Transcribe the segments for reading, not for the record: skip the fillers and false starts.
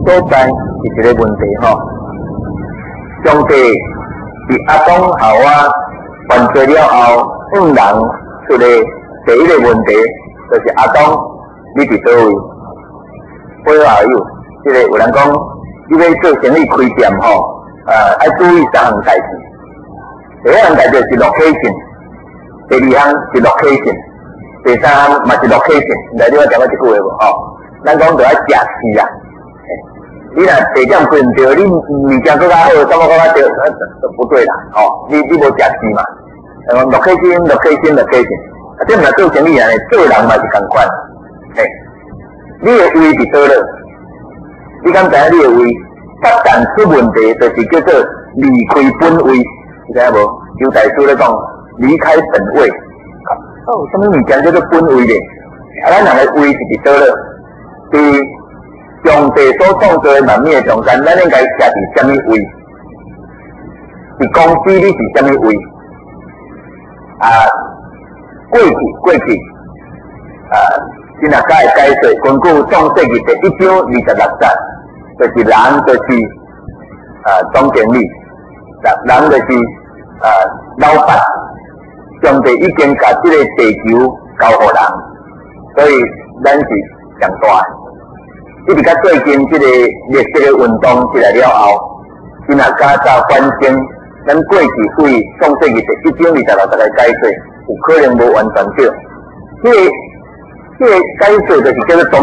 所在是一个问题吼。上帝伫阿当夏娃犯罪了后，人出来第一个问题，就是阿当你伫倒位？背后有，即个有人讲，你要做生意开店吼，要注意三项代志。第一项代志是 location， 第二项是 location， 第三项嘛是 location。来，你我讲过一句话无吼？咱讲着要食市啊。你若地点开唔对，你物件更较好，怎么更较对？就不对啦，吼！你无食市嘛？location，啊，这毋是做生意啊，做人嘛是共款。嘿，你的位伫倒落？你敢知影你的位？一旦出问题，就是叫做离开本位，你知影无？邱大师咧讲，离开本位。哦，什么物件叫做本位咧？啊，咱人的位是伫倒落？伫上帝所创造的万物的中间，咱应该徛伫什么位？伫公司你是什么位？过去，今仔甲会解释，根据创世纪第1章26节，就是人就是总经理，人就是老板。上帝已经把这个地球交予人，所以咱是上大的。一直到最近这个历史的运动起来了后，今仔加早反省，咱过去对创世纪第1章26节来解释，有可能无完全对。这个解释就是叫做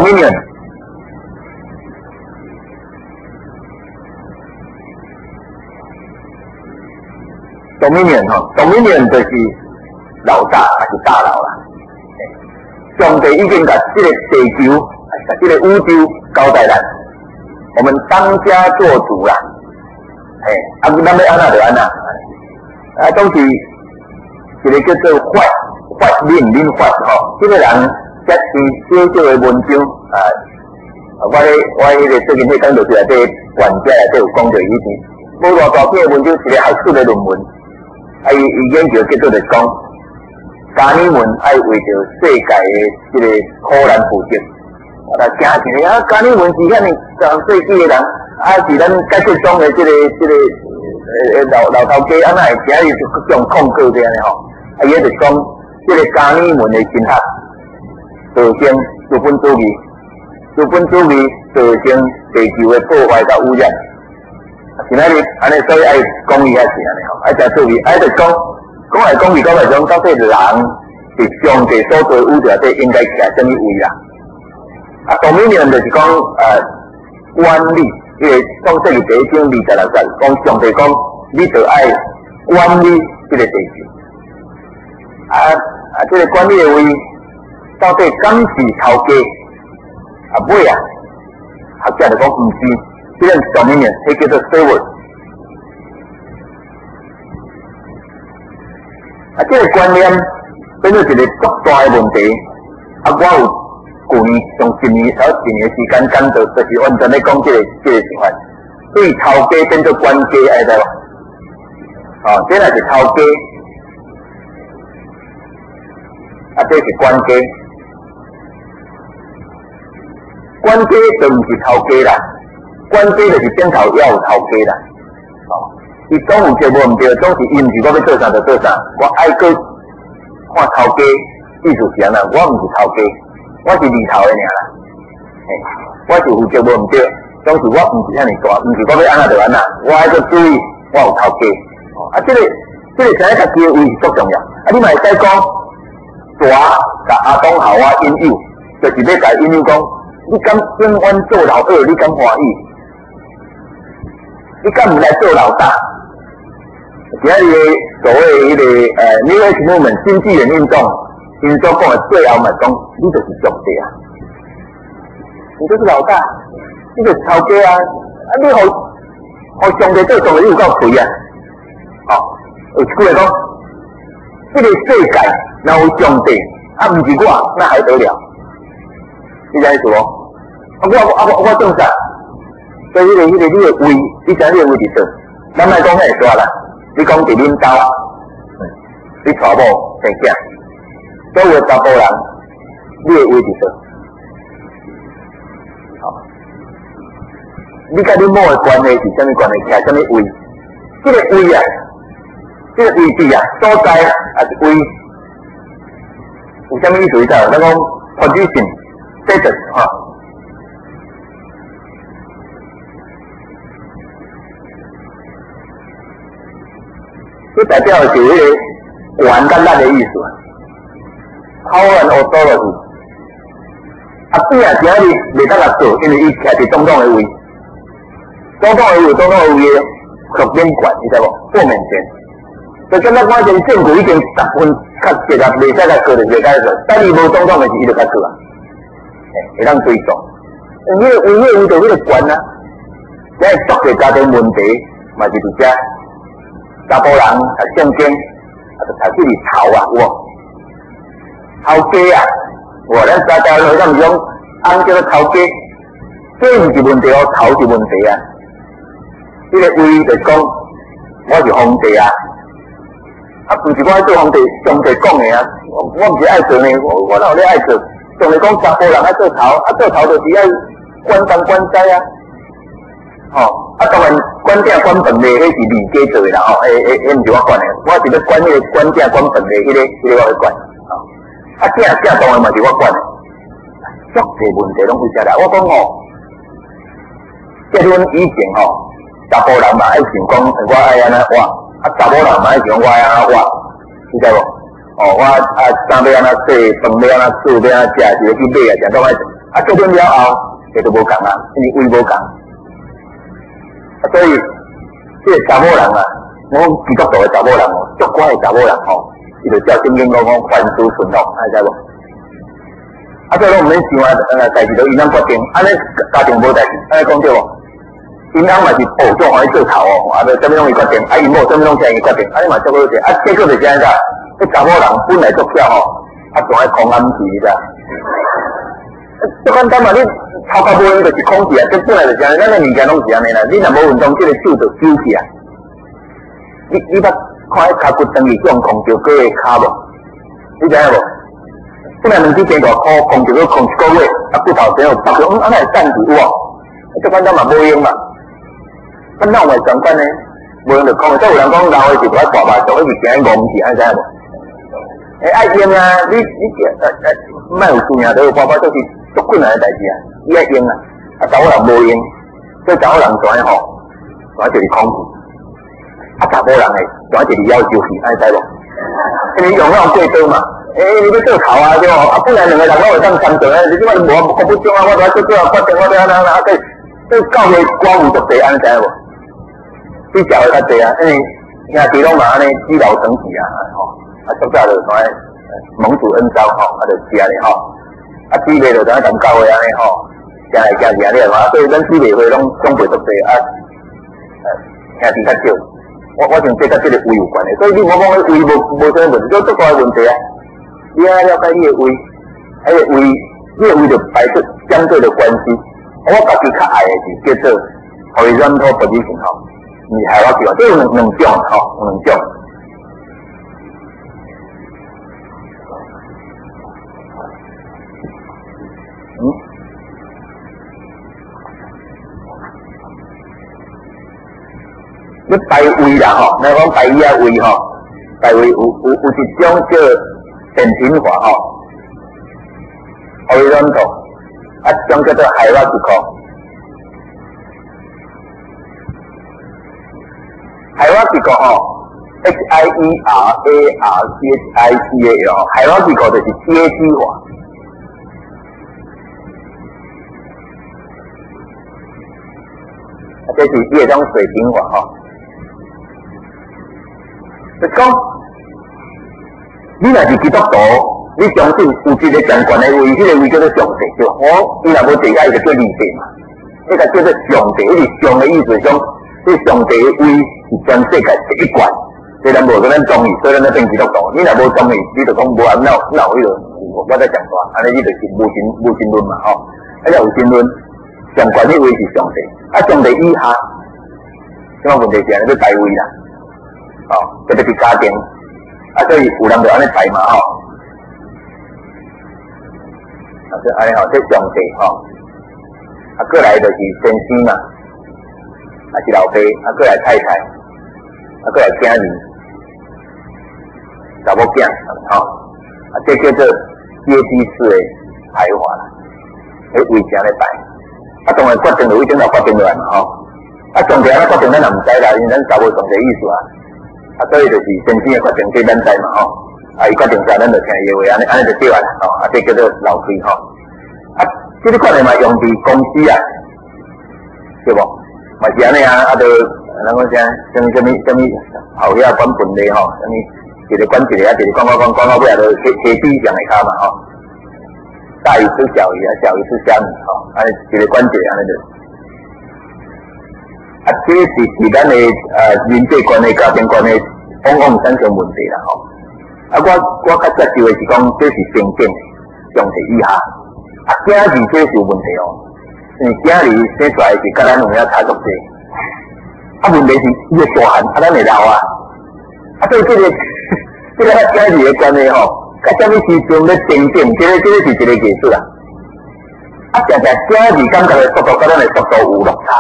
dominion。dominion 就是老大还是大佬啦？上帝已经把这个地球、把这个宇宙交代咱，我们当家做主啦。咱要安怎就安怎，总是一个叫做法令法吼。这个人写少少的文章我迄个最近迄讲就是内底管家内底有讲到以前，无偌大篇的文章是个学术的论文，伊研究结果就是讲，家人们爱为着世界的这个苦难负责，惊一个家人们是遐尼上世纪的人，是咱解决中的这个老头家，安那会今日就各种控告这样的吼，伊就是讲，这个家人们的心态造成资本主义造成地球的破坏甲污染。今仔日安尼，所以爱讲伊遐是安尼吼，爱诚注意，就讲来讲去，到底人是上帝所做宇宙底应该徛什么位啦？dominion就是讲管理，因为创世纪第1章26节讲上帝讲，你就爱管理这个地球。这个管理的位到底敢是头家？尾学者就讲毋是，这个 dominion， 迄叫做 steward。这个观念变做一个足大的问题。我有去年从一年的时间讲到，就是完全咧讲这个情况。所以头家变做官家，知道无？这若是头家，这是官家。官家就毋是头家啦，官家就是顶头也有头家啦。伊总有一无毋对，总是伊毋是我要做啥就做啥，我爱去看头家，意思是安那，我毋是头家，我是二头的尔啦。我是负责无毋对，总是我毋是遐尼大，毋是我要安那就安那，我爱去注意我有头家。这个生家己的位是足重要。你嘛会使讲，大甲阿当夏娃引诱，就是要甲引诱讲。你敢永远做老二？你敢欢喜？你敢唔来做老大？今日所谓New Age Movement 新纪元运动，因所讲的最后嘛讲，你就是上帝啊！你就是老大，你就是头家啊！你互上帝做上帝，你有够亏啊！有一句话讲，这个世界若有上帝，毋是我，那还得了？你知意思无？我种啥？所以你的位，你知你的位伫倒？咱莫讲遐大啦，你讲伫恁兜，你娶某生囝，所有查甫人，你的位伫倒？ 你甲你某的关系是啥物关系？徛啥物位？这个位啊，这个位置啊，所在啊，啊是位，有啥物意思？咱讲 position status 哈。这代表的是迄个权甲力的意思啊。Power and authority。啊，边啊，今日袂当来做，因为伊徛伫总统的位。总统的位，总统的位的属边权，你知无？负面权。所以今仔反正政府已经10分较适合，袂使来做就袂使做。但伊无总统的时，伊就较做啊，会当追踪。因为位就迄个权啊，即个足个家庭问题嘛是伫遮。查甫人读圣经，啊，就读起哩头啊，有无？头家啊，有无？咱查查落咱讲，翁叫做头家，这毋是问题哦，头是问题啊。这个位就讲，我是皇帝啊，啊，毋是我爱做皇帝，上帝讲的啊，我毋是爱做呢，我哪有咧爱做？上帝讲查甫人爱做头，啊，做头就是爱管东管西啊，吼。啊，当然，管正管饭的，迄是李家做的啦，吼，迄毋是我管的，我是要管迄个管正管饭的，迄个我去管，吼。啊，正当然嘛是我管的，足侪问题拢为啥啦？我讲吼，结婚以前吼，查甫人嘛爱想讲，我爱安怎活，啊，查某人嘛爱想我爱安怎活，你知无？哦，我衫要安怎洗，饭要安怎煮，要安怎食，是要去买啊，正当爱做。啊，结婚了后，这都无共啊，因为位无共。所以，这个查某人啊，我讲基督徒的查某人哦，足乖的查某人吼，伊就照圣经讲凡事顺风，知无？啊，所以拢毋免想啊，代志都因咱决定，安尼家庭无代志，安尼讲对无？因翁嘛是哦，做欢喜做头哦，啊，啥物拢伊决定，啊，因某啥物拢请伊决定，安尼嘛足好势，啊，结果就是安尼啦，迄查某人本来足巧吼，啊，仲爱空暗时你知？足简单嘛，你。头壳无用就是空气啊，这本来就是安尼，咱的物件拢是安尼啦。你若无运动，这个手就揪起啊。你捌看迄骹骨长去用空调过个骹无？你知影无？本来2支5箍，空调空1个月，啊骨头生有爆咗，安尼会散去有无？这反正嘛无用嘛。咱脑会相关呢，无用就空。所以有人讲老的是爱大把，做迄是惊戆去，安知影无？爱用啊，你莫有事啊，都有办法，就是足困难的代志啊。伊爱用啊，啊查某人无用，所以查某人怎样吼，怎样就是空气。啊查某人诶，怎样就是要求去，安知无？因为用了过多嘛，你要做头啊对无？啊本来2个人拢会当相做啊，你即摆无不中啊，我都要做啊，决定我都要啊，对教会官有足侪，安知无？比教会较侪啊，因为兄弟拢嘛安尼积劳成疾啊，吼，啊足早就怎样蒙主恩召吼，啊就食咧吼，啊姊妹就怎样同教会安尼吼。行来行去啊，你嘛，所以咱姊妹会拢长辈足侪啊，兄弟较少。我想这甲这个位有关的，所以你莫讲迄位无啥问题，这足大的问题啊。你要了解你的位，迄个位，你的位就摆出相对的关系。我家己较爱的是叫做 horizontal position 吼，是海瓦叫，这有两种吼，两种。你排位啦吼，咱讲排伊啊位吼，排位有一种叫扁平化吼 ，horizontal， 啊一种叫做hierarchical。hierarchical 吼 ，hierarchical 就是阶级化。这是伊种水平化吼。就讲，你若是基督徒，你相信有一个掌权的位，迄个位叫做上帝，对吧？伊若无地下，伊就叫二帝嘛。迄个叫做上帝，迄是上的意思，讲这上帝的位是全世界第一权，所以咱无跟咱中意，所以咱要变基督徒。你若无中意，你就讲无啊，哪有迄个？我在讲话，安尼你就是无神论嘛，吼。啊，有神论，掌权的位是上帝，啊，上帝以下，什么问题是安尼要排位啦？哦，特别是家庭，啊，所以有人就安尼排嘛吼，啊，这安尼吼，这上帝吼，啊，过来就是先生嘛， 还是老爸，过来太太，过来囝儿，查某囝，这叫做阶梯式的排法啦，位正咧排，当然决定就一定要决定落来嘛上帝决定咱也唔知啦，因为咱查无上帝意思所以就是先生的决定对咱知嘛伊决定啥，咱就听伊话，安尼就对啦这叫做老师这个可能嘛用伫公司对无？嘛是安尼就人讲什么后遐管分类什么一个管一个一个管到尾就下底上的骹嘛大鱼吃小鱼小鱼吃虾米安尼一个管一个安尼就。这是咱的人际关系、家庭关系往往产生问题啦我较接受的是讲，这是先进的上帝以下囝儿这是有问题因为囝儿生出来是甲咱有影差足济问题是伊会大汉咱会老所以这个囝儿的关系甲什么时阵要增进，这个是一个艺术啦常常囝儿感觉的速度甲咱的速度有落差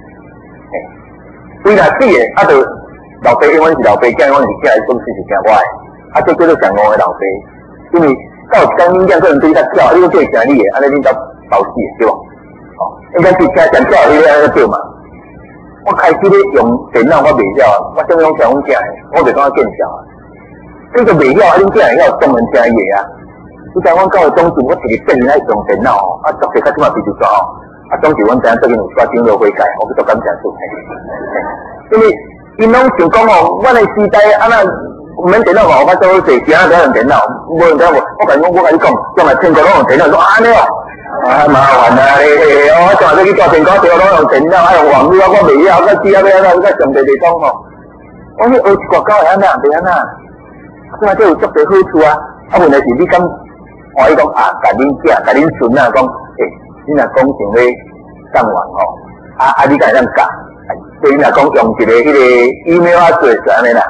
虽然死的就老爸永远是老爸，囝永远是囝，总是是听我的这叫做上误的老爸，因为到有一天恁囝可能对你较巧，你要做听你的，安尼恁才老死的对无应该是听上巧你安尼对嘛我开始咧用电脑我袂晓我怎么用听阮囝的我袂感觉见笑你就袂晓恁囝会晓专门听伊的你知阮到的总是我一个变来用电脑作者较即马比如说总是阮知影最近有刷长老会改，我不足感谢主。因为因拢想讲阮的时代毋免电脑我做好势，其他都用电脑，无用电脑我甲你讲，将来天国拢用电脑，说安尼麻烦我将来去做天国，拢用电脑，用网络我袂晓，我只要要上帝地讲我去学一挂狗会安那，袂安那，即这有足多好处问题是你敢欢喜讲甲恁囝、甲恁孙讲你若讲想要上网你敢会当教？所以你若讲用一个迄个 email address 安尼啦，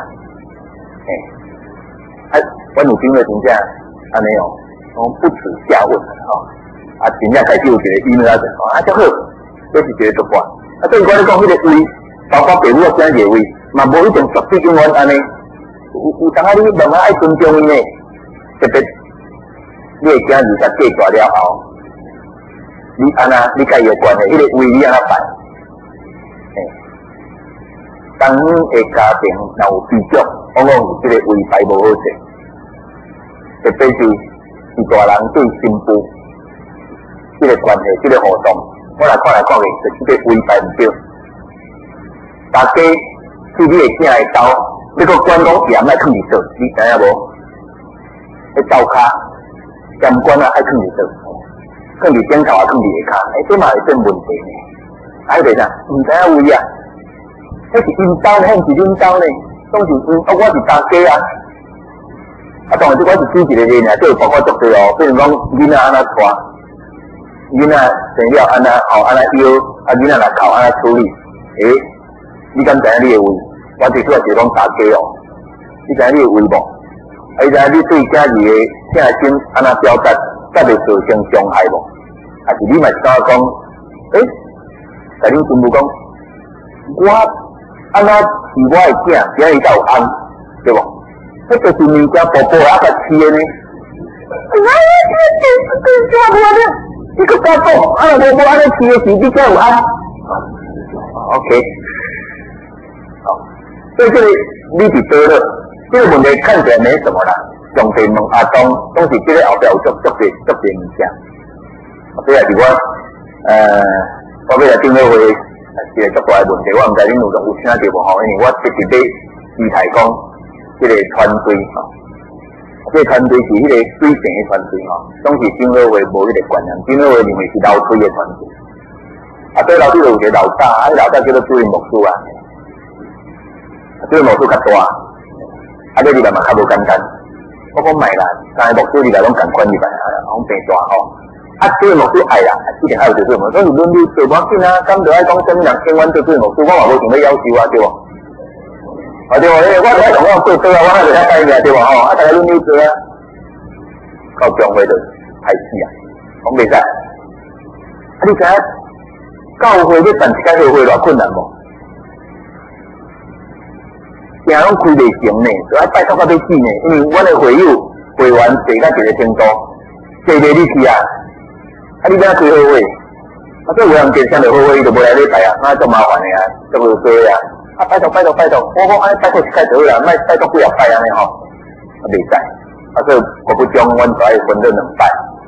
阮有听到真正安尼不耻下问真正开始有一个 email address 足好，这是一个突破所以我咧讲迄个位，包括父母仔囝个位，嘛无一定绝对永远安尼，有当你问爱尊重伊呢，特别你的囝儿甲过大了后。你安那，你甲伊的关系，迄个位你安那办？当阮的家庭若有比较，往往是这个位排无好势。特别是大人对新妇，这个关系，这个互动，我来看去，就是这个位排唔对。大家去你的囝的兜，你个关讲盐爱放伫倒，你知影无？迄刀骹盐管爱放伫倒。放伫顶头放伫下骹，这嘛会变问题呢。袂啥，唔知影位迄是因兜呢，迄是恁兜呢，总是因我是大家当然这我是举一个例尔，这有包括足多比如讲囡仔安那带，囡仔生了安那安那摇，囡仔若哭安那处理，你敢知影你的位？我最主要是讲大家你知影你的位无？你知影你对囝儿的正心安那表达？才袂造成伤害无？还是你嘛是敢讲？甲恁孙母讲，我安那是我的囝，今日才有安，对无？迄就是物件薄薄甲饲的呢。你个家讲，薄薄安尼饲的是你才有安。OK， 所以这个你是对了，这个问题看起来没什么啦。上帝问总是这个后壁有足多物件。所以也是我要来顶个会一个足大的问题，我毋知恁有听到无因为我直直咧期待讲，这个团队这个团队是迄个水平的团队总是顶个会无迄个观念，顶个会认为是老推的团队。对老推就有一个老大，老大叫做主任牧师主任牧师较大，这里面嘛较无简单。我讲卖啦，三个牧师里来拢共款入来拢变大这个牧师爱啦，一定爱有做牧师，所以轮流做无要紧敢就爱讲什么人永远做做牧师，我嘛无想要要求对无？对无？我来同我做做我还袂晓改名对无？大家轮流做到中会就害死讲袂使。你知影教会要办一届教会偌困难无？ 定拢开袂成呢，所以拜托到要死呢。因为阮的会员坐到一个程度，坐袂入去啊，你怎开好会？所以有人见上着好会，伊就无来礼拜啊，那足麻烦的啊，足无衰啊。拜托，我讲安尼拜托一摆就好啦，莫拜托几啊摆安尼吼，袂使。所以我不将阮就爱分做2摆，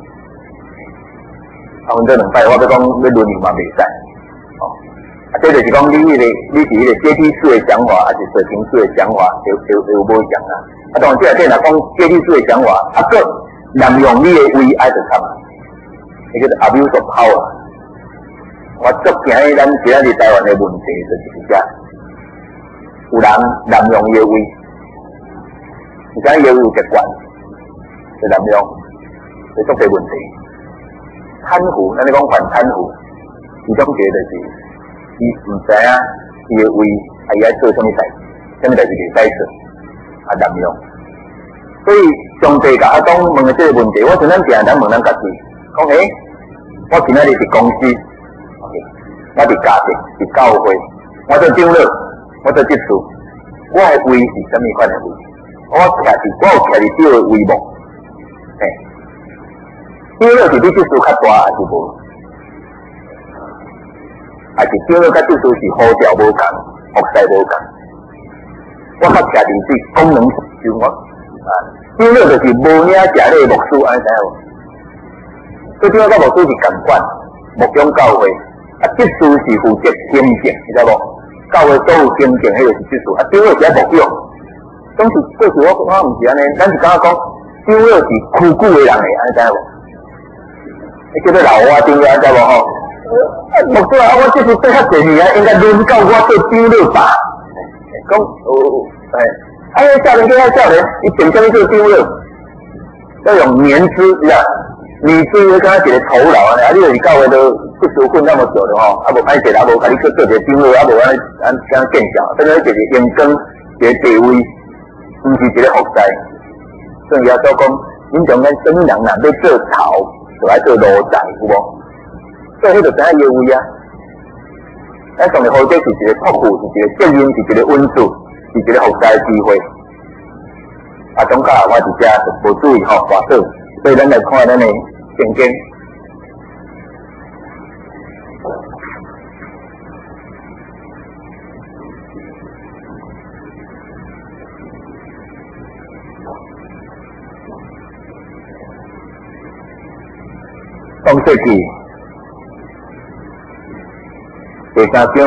分做2摆，我要讲要轮流嘛袂使。这就是讲你是迄个阶梯式的想法，还是水平式的想法，有无一样啊？当然这内底若讲阶梯式的想法，个滥用你的威爱就惨啊，迄个 abuse of power。我足惊咱今仔日台湾的问题就是遮，有人滥用伊的威，而且伊的威有极悬，就滥用，就足侪问题。贪腐，咱咧讲反贪腐，其中一个就是。伊唔知影伊的位，伊爱做啥物代志，啥物代志袂使做，滥用。所以上帝甲阿东问的这个问题，我像咱平常问咱家己，讲我今仔日伫公司，我伫家庭、伫教会，我做长老，我做执事，我的位是啥物款的位？我有徛伫少的位无？长老是比执事较大还是无？还是长老甲执事是呼调无共，服侍无共。我较徛伫是功能就我长老就是无领食礼牧师，安尼知影无？所以长老甲牧师是共管牧养教会，执事是负责行政，你知无？教会所有行政迄个是执事，长老是爱牧养。总是过去我毋是安尼，咱是感觉讲长老是屈久的人诶，安尼知影无？叫做老蛙长老，安知无吼？牧师啊，我这是做较侪年啊，应该轮到我做长老吧？讲少年叫少年，伊凭啥物做长老？要用年资，是啊，年资要敢若一个酬劳安尼，你就是教会都不受训那么久的吼，无歹势啦，无甲你去做一个长老，无安见效，等于一个员工一个地位，毋是一个服侍。所以也所讲，恁从咱什么人若要做头，就爱做奴才，有无？所以迄就知影业位啊！咱上面好这是一个托付，是一个责任，是一个恩赐，是一个服侍的机会。总较我伫遮就无注意吼，大数，所以咱来看咱的圣经。创世纪第3章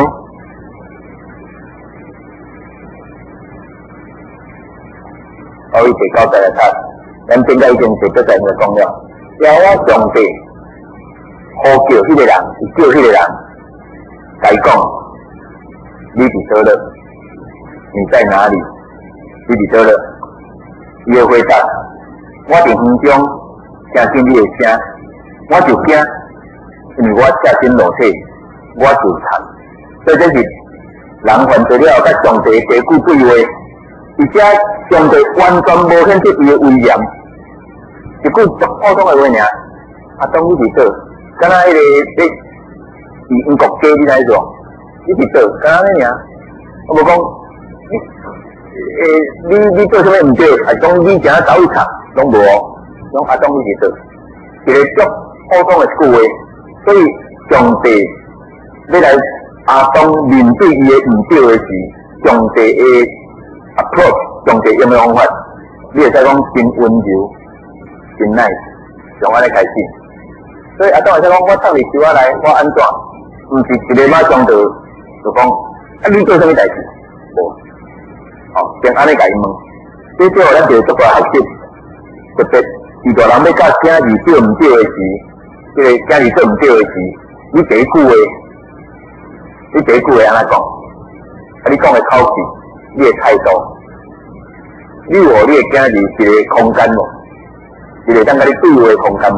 第9节来读，咱顶个已经是搁在那讲了。耶和华上帝呼叫迄个人，是叫迄个人，甲伊讲：你伫倒了？你在哪里？你伫倒了？伊会回答：我伫园中听见你的声，我就惊，因为我赤身裸体，我就惨。所以这是人犯罪了，甲上帝第句对话。而且上帝完全无显出伊的威严，一句普通的话尔。当你伫倒，敢若迄个伫英国街你知做？你伫倒，敢若尼尔。我无讲，你做啥物毋对？还讲你正走去插，拢无。讲当你伫倒，一个足普通的一句话。所以上帝要来当面对伊的毋对的时，上帝的approach 上帝用的方法，你会使讲真温柔、真 nice， 从安尼开始。所以当会使讲，我插入手仔来，我安怎？毋是一个马上就讲，你做啥物代志？无，先安尼甲伊问。这最后咱就做个学习，特别是大人要教囝儿做毋对的时，这个囝儿做毋对的时，你第一句话安怎讲？你讲的口气。你的态度，你有你的囝儿一个空间无？一个当甲你对话的空间无？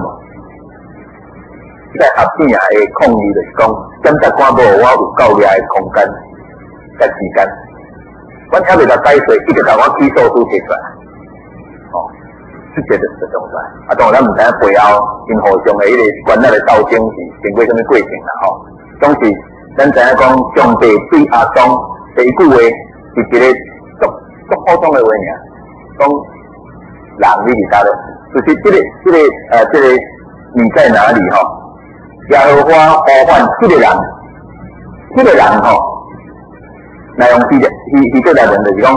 在合片的抗议就是讲，检察官无我有够掠的空间甲时间，我还未甲解释，伊就甲我起诉书提出来，直接就弄出来。当然咱毋知影背后因互相的迄个官仔的斗争是经过什么过程啦总是咱知影讲，上帝对阿当第一句话。是一个足普通的话尔，讲人你是啥咧？就是这个你在哪里吼？耶和华呼唤这个人吼，来用这个来论就是讲，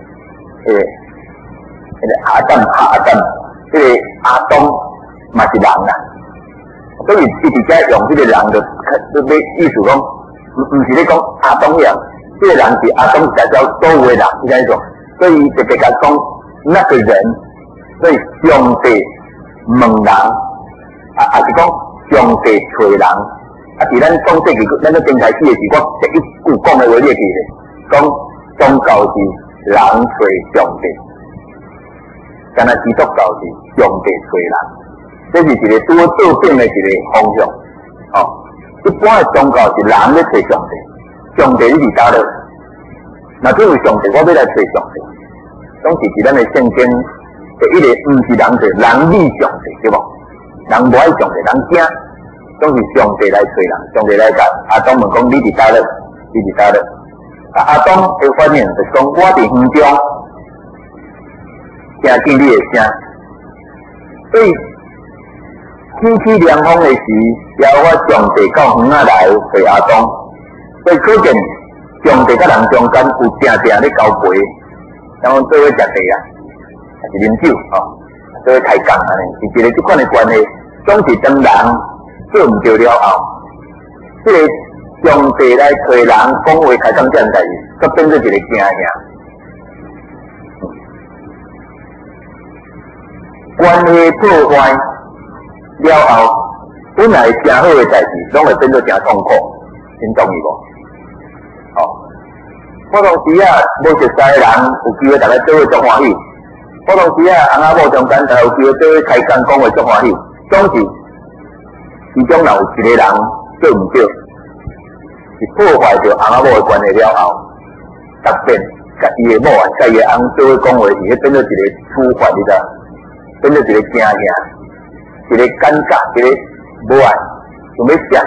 阿当，这个阿东嘛是人啦，所以伊直接用这个人的意思讲，唔是咧讲阿东样，这个人是阿东代表所有的人，是这种，所以特别讲那个人，所以上帝问人，是讲上帝找人，是咱讲这个，咱咧刚开始的时，我第一句讲的话，你会记得，讲宗教是人找上帝。敢若基督教是上帝找人，这是一个拄好做变的一个方向。一般的宗教是人咧找上帝，上帝你是哪了？那这位上帝，我要来找上帝，总是咱的圣经第一个，唔是人找，人理上帝，对无？人无爱上帝，人惊，总是上帝来找人，上帝来甲阿东问讲：你是哪了？你是哪了？阿东会发现就是讲，我伫园中。听见你的声，所以天气凉风的时，也有我上帝到园仔来陪阿东，所以可见上帝甲人中间有定定咧交陪，然后做伙食茶啊，还是啉酒做伙开讲安尼，是一个即款的关系。总是当人做唔对了后，这个上帝来找人讲话开讲这样代志，则变做一个惊吓。关系破坏了后，本来真好的代志，拢会变做真痛苦，恁同意无？普通时无熟悉的人有机会大家做伙足欢喜，普通时翁仔某中间才有机会做伙开讲讲话足欢喜，总是其中若有一个人做唔对，是破坏着翁仔某的关系了后，突变甲伊的某啊，甲伊的翁做伙讲话，是迄变做一个处罚，你知？变做一个惊吓，一个尴尬，一个无爱，想要想。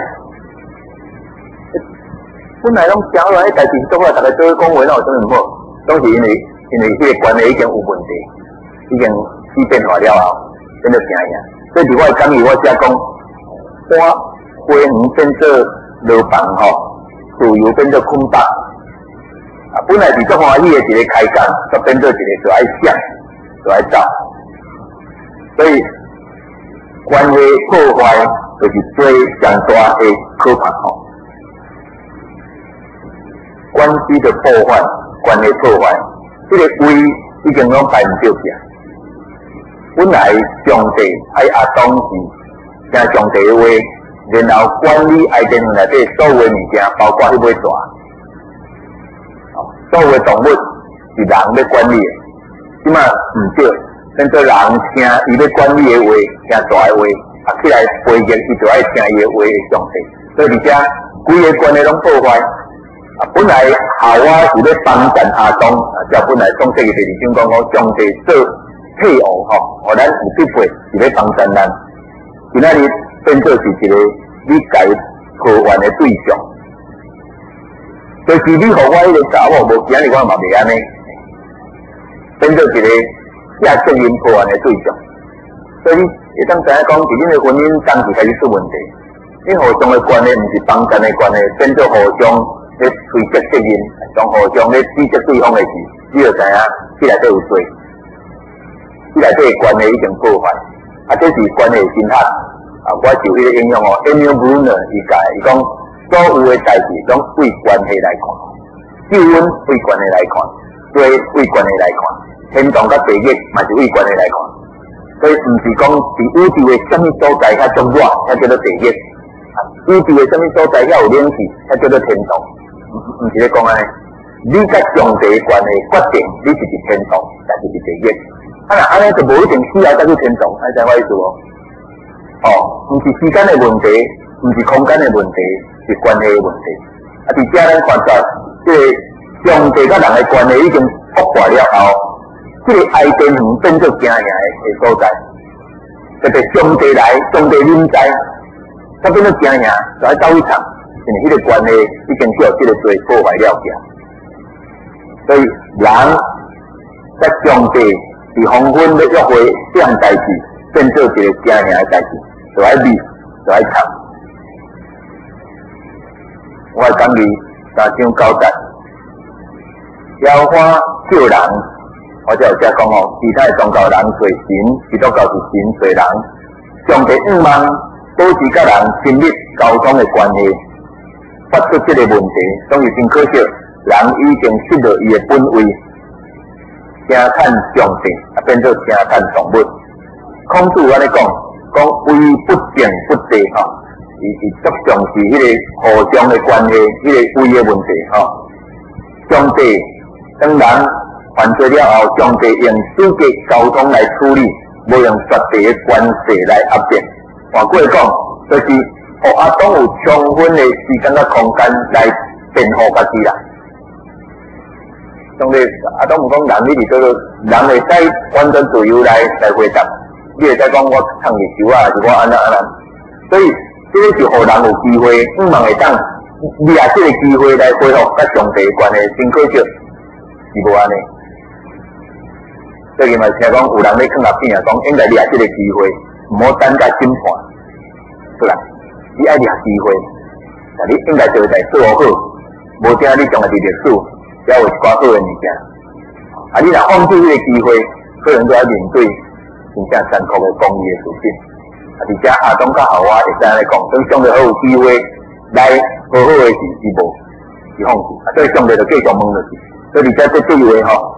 本来拢想好迄代志做啊，大家做伙讲话，哪有啥物唔好？总是因为迄个关系已经有问题，已经起变化了后，变做惊吓。所以伫我的讲义，我写讲，花园变做落房吼，自由变做捆绑。本来是足欢喜的一个开讲，却变做一个就爱想，就爱走。所以关系破坏就是最上大的可怕吼。关系的破坏，关系破坏，这个位已经拢摆唔对去。本来上帝爱阿当时听上帝的话，然后管理爱电内底所有的物件，包括迄尾蛇，所有的动物是人要管理的，即马唔对。变做人听伊要管理的话，听大的话，起来背逆伊就爱听伊的话的上帝，所以而且规个关系拢破坏。本来夏娃是要帮衬阿当，才本来创世纪第2章讲上帝做配偶互咱有匹配，是要帮衬咱。今仔日变做是一个你家破坏的对象，就是你互我迄个查某，无今日我嘛袂安尼，变做一个。下正因破案的对象，所以会当知影讲，伫恁的婚姻当时开始出问题，恁互相的关系毋是帮衬的关系，变做互相咧推卸责任，互相咧指责对方的事，你就知影这内底有罪，这内底的关系已经破坏，这是关系的心态。我受迄个影响Emil Brunner 伊讲，所有的代志拢为关系来看，救恩为关系来看，罪为关系来看。天堂甲地狱嘛是为关系来看，所以毋是讲伫宇宙的什么所在较中热，才叫做地狱；宇宙的什么所在较有冷气，才叫做天堂。毋是咧讲安尼，你甲上帝的关系决定你是伫天堂，还是伫地狱。若安尼就无一定死后才去天堂，知影我意思无？毋是时间的问题，毋是空间的问题，是关系的问题。伫遮咱看到，即个上帝甲人的关系已经恶化了后。这个爱电园变做惊吓的所在，特别上帝来，上帝临在，它变做惊吓，就爱走一场，因为迄个关系已经叫这个罪破坏了起来。所以人甲上帝伫黄昏的约会这样代志，变做一个正形的代志，就爱美，就爱唱。我的讲义三章9节，摇花救人，我就有遮讲哦，其他的宗教人做神，基督教是神做人。上帝望保持甲人亲密沟通的关系，发出这个问题，总是真可惜，人已经失了伊的本位，听叹上帝，变做听叹动物。孔子安尼讲位不正不对吼，伊足重视迄个互相的关系，迄个位的问题吼。上帝当人犯罪了后，上帝用手机沟通来处理。无用绝对的关系来压迫，换过来讲，就是互阿东有充分的时间甲空间来辩护家己啦。当然，阿东唔讲人，你伫做人会使完全自由来回答，你会使讲我唱日球啊，是我安那。所以，这个是互人有机会，望会当掠这个机会来恢复甲上帝的关系，真可惜，是无安尼。最近嘛听讲有人咧囥入片啊，讲应该掠这个机会，唔好等甲审判，对啦，你爱掠机会，但你应该做代做好，无定你将来伫历史了有一寡好诶物件。啊，你若放弃这个机会，可能都要面对真正残酷诶公义诶事实。啊，而且阿东甲夏娃会使安尼讲，等上帝好有机会来好好诶事，是无，是放弃。啊，所以上帝就继续问落去，所以而且这对话吼。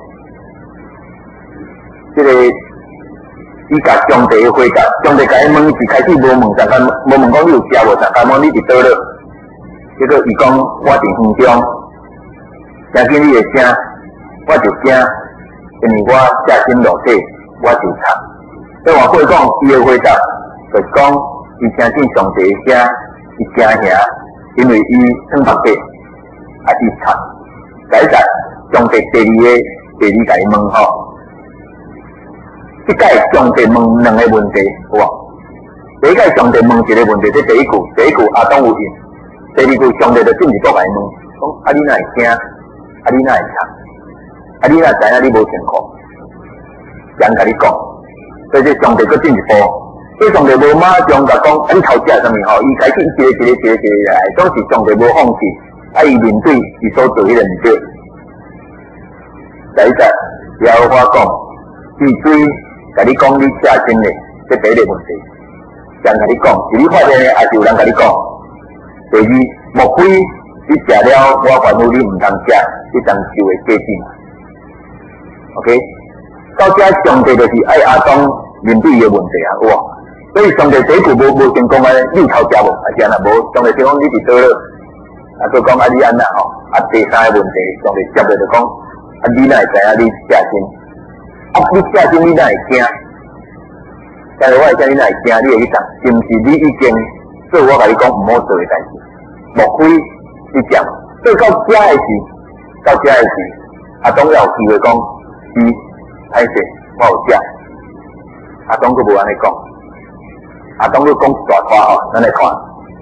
这个伊甲上帝的回答，上帝甲伊问是开始无问上间，无问讲你有食无，上间问你伫倒落，结果伊讲我伫园中，听见你的声，我就惊，因为我赤身裸体，我就惨。所以换过讲，伊的回答就是讲，伊听见上帝的声，伊惊吓，因为伊穿白底，啊伊惨。第一上帝第二甲伊问吼。即届上帝问两个问题，有无？第一届上帝问一个问题，这第一句阿东有应；第二句上帝就进一步来问，讲啊你哪会惊？啊你哪会惨？啊你哪知影你无辛苦？人甲你讲，所以这上帝佫进一步，这上帝无马上甲讲，啊你头食啥物吼？伊开始一个来，总是上帝无放弃，啊伊面对伊所做迄个物件。第一个，耶和华讲，至水。甲你讲你赤身嘞，这第一个问题。人甲你讲，是你发现嘞，还是有人甲你讲？第二，莫非你食了我吩咐你唔通食，你当受的果子嘛 ？OK， 到这上帝就是爱阿东面对伊的问题啊，有无？所以上帝第一句无成功啊，你有头食无？啊是安那无？上帝就讲你伫倒落，啊就讲啊你安那吼？啊第三个问题，上帝接着就讲，啊你哪会知影你赤身？啊！你赤身你哪会惊？但是我会叫你哪会惊？你会去想，是毋是你已经做我甲你讲唔好做的代志？莫非你讲做到遮的事，阿东也有机会讲，是歹势，我有食。阿东佫无安尼讲，阿东佫讲大话吼，咱来看。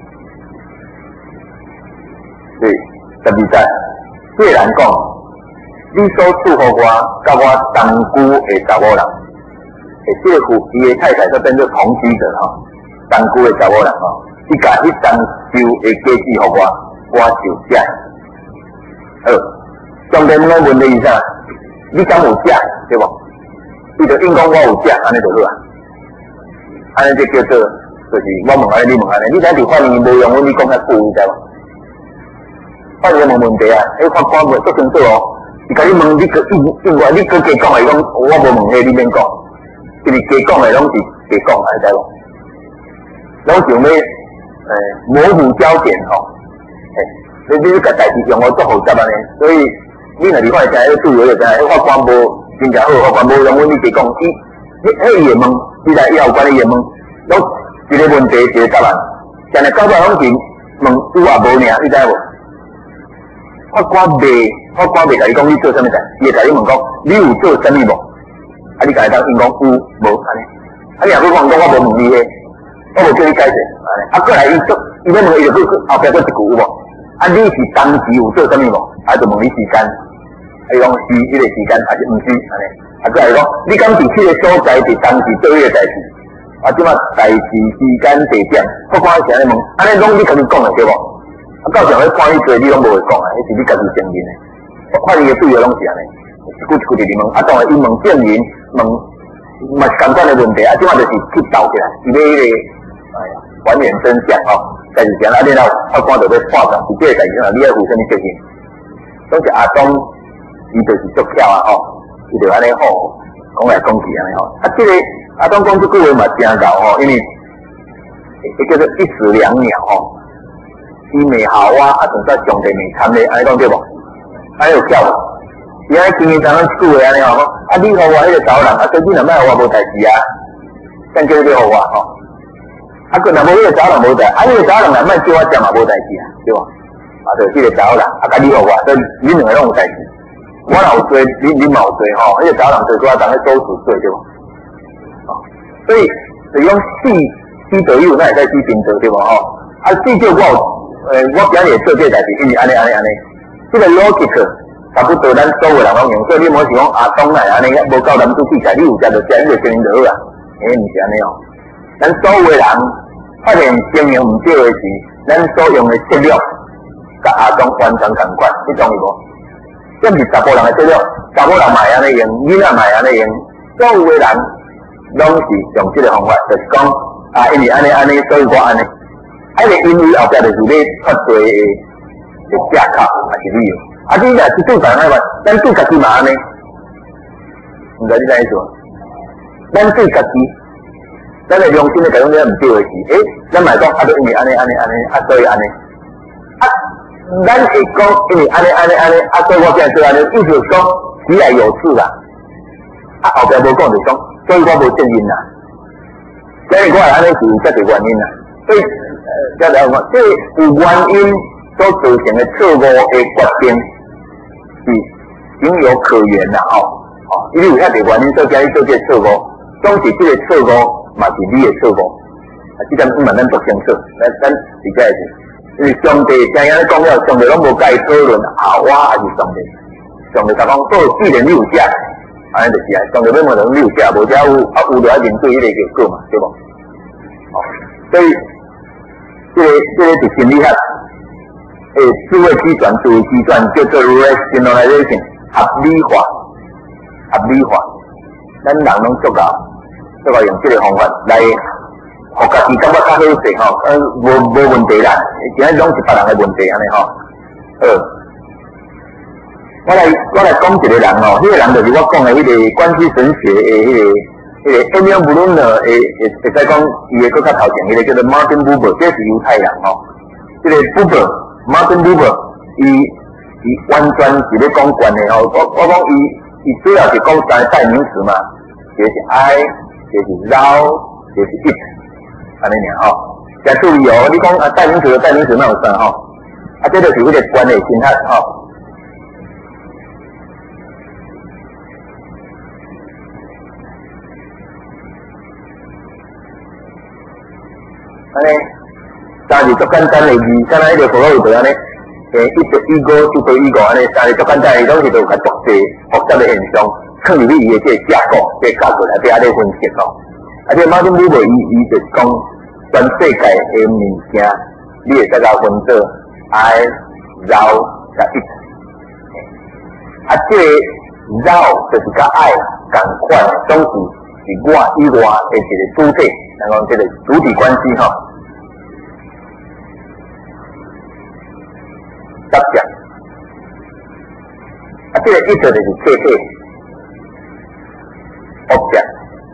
对，12节，虽然讲。你所祝福我，甲我同居的查某人，这个伊的太太就变做同居者吼，同居的查某人吼，伊甲迄当收的果子互我就食。好，上帝问我问题是啥？你敢有食，对无？伊就应讲我有食，安尼就好啊。安尼就叫做就是我问安尼，你问安尼，你睇条反应无用，你讲较久，你知无？反应问问题啊，迄法官袂足清楚哦。伊甲你问，你个另外你个加讲的讲，我无问迄你免讲，因为加讲的拢是加讲，你知无？拢想要模糊焦点吼，你个代志用我做复杂安尼，所以你若离开听迄注意就知，迄法官无真正好，法官无用阮你加讲，伊会问，伊来以后管理会问，拢一个问题一个答案，现在到尾拢是问有也无尔，你知无？法官袂甲你讲你做啥物代，伊会甲你问讲你有做啥物无？啊，你甲伊当因讲有无安尼？啊，你若去讲我无问你迄，我无叫你解释安尼。啊，过来伊要问伊就去后壁做一句有无？啊，你是当时有做啥物无？啊，就问你时间，啊，伊讲是迄个时间还是毋是安尼？ 再来讲，你敢伫迄个所在伫当时做迄个代志，即马代志时间地点，法官是安尼问，安尼拢你家己讲的对无？到时候咧判你罪，你拢无会讲啊，迄是你家己承认的。法律的对话拢是安尼，一句一句直问，当然伊问证人，问嘛是相关的问题，即马就是去斗起来，伊要迄个还原真相但是像你了，法官就要判断，是这个代志你要负什么责任？拢是阿东，伊就是足巧伊就安尼讲来讲去安尼这个阿东讲这句话嘛真厚因为叫做一石两鸟伊美好存在上帝美惨的，安尼讲对无？安尼有巧无？伊安尼经营咱这句话安尼你互我迄个查某人，所以你若莫互我无代志怎叫你互我若无迄个查某人无代，迄个查某人若莫叫我食嘛无代志对无？就是迄个查某人，甲你互我，所以你两个拢有代志。我若有罪，你嘛有罪迄个查某人做我当咧做死罪对无？所以就用死道友，那会使死平道对无？至少我今日做这个代志，因为安尼，这个 logic 差不多，咱所有人拢用。所以你莫是讲阿东来安尼，无够男主器材，你有食就食，你就承认就好啦。毋是安尼咱所有人发现证明毋对的时，咱所用的策略，甲阿东完全同款，你同意无？这毋是查甫人的策略，查某人嘛会安尼用，囡仔嘛会安尼用，所有的人拢是用这个方法，就是讲因为安尼，所以我安尼。因为后壁就是咧发罪的借口，还是理由。你若是对别人话，咱对家己嘛安尼，毋知你怎意思？咱对家己，咱的良心咧，甲讲你毋对的时，咱嘛讲就因为安尼，所以安尼。咱会讲因为安尼，所以我现在做安尼，意思是讲只来有事啦。后壁无讲就讲，所以我无证人啦。所以我安尼是有这个原因啦。所以再来讲，这有原因所造成的错误的决定是情有可原啦因为有遐个原因所以做这个错误，总是这个错误嘛是你的错误，这点慢慢做清楚，咱理解是，因为上帝怎样讲了，上帝拢无甲伊讨论我还是上帝，上帝甲讲既然你有写，安尼就是上帝要问人你有写，无写有就要面对迄个结果嘛，对无？所以这个是心理学智慧计算、智慧计算叫做 rationalization 合理化，咱人拢做到用这个方法来，互家己感觉较好势无问题啦，其他拢是别人的问题安尼我来讲一个人迄个人就是我讲的迄个关系神学的迄个 Emil Brunner 会使讲伊会搁较头前，迄个叫做 Martin Buber， 这是犹太人这个 Martin Buber， 伊完全是咧讲惯的我讲伊主要是讲三个代名词嘛，就是 I， 就是 thou， 就是 it， 安尼尔真注意你讲代名词那有啥这就是迄个关系心态安尼，三字足简单的字，像迄个普罗德安尼，ego 安尼，三字足简单的，拢是都有较复杂的现象，放入去伊的这个架构，这个架构内底安尼分析这马丁路伯伊就是讲，全世界的物件，你会使甲分做 I、thou、甲 it。这个 thou 就是甲 I 同款的，总是我以外的一个主体，咱讲这个主体关系subject，这个 it 就是客体 object，